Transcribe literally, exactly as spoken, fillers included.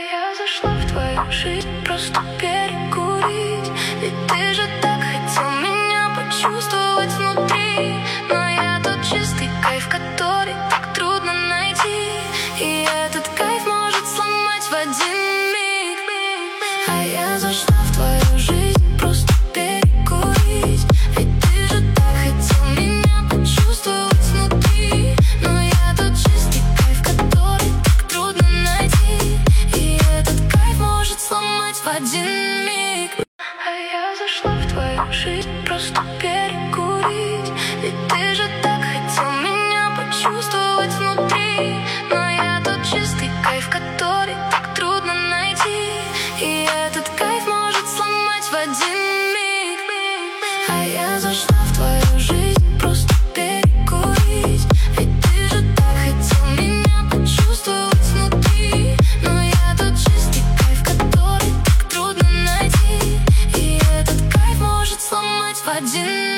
я зашла в твою жизнь просто перекурить. Ведь ты же так хотел меня почувствовать внутри. Но я тот чистый кайф, который так трудно найти. И этот кайф может сломать в один миг. А я зашла в твою жизнь просто перекурить. Ведь ты же так хотел меня почувствовать внутри. Но я тот чистый кайф, который так трудно найти. И этот кайф может сломать в один миг. А я зашла в твою жизнь просто перекурить. Ведь ты же так хотел меня почувствовать внутри. Но я тот чистый кайф, который так трудно найти. И этот кайф может сломать в один миг. А я зашла в твою жизнь просто перекурить. Ведь ты же так хотел меня почувствовать внутри. Но я тот чистый кайф, который так трудно найти. И этот кайф может сломать в один миг.